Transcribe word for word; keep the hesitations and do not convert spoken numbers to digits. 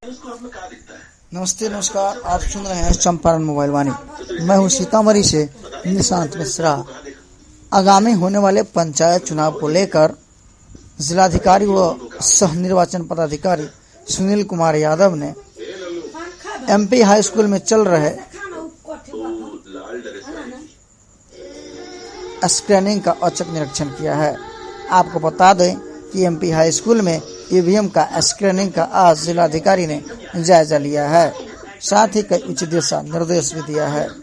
नमस्ते नमस्कार, आप सुन रहे हैं चंपारण मोबाइल वाणी। मैं हूं सीतामढ़ी से निशांत मिश्रा। आगामी होने वाले पंचायत चुनाव को लेकर जिलाधिकारी व सह निर्वाचन पदाधिकारी सुनील कुमार यादव ने एमपी हाई स्कूल में चल रहे स्क्रीनिंग का औचक निरीक्षण किया है। आपको बता दें कि एमपी हाई स्कूल में ईवीएम का स्क्रीनिंग का आज जिलाधिकारी ने जायजा लिया है, साथ ही कई उचित दिशा निर्देश भी दिया है।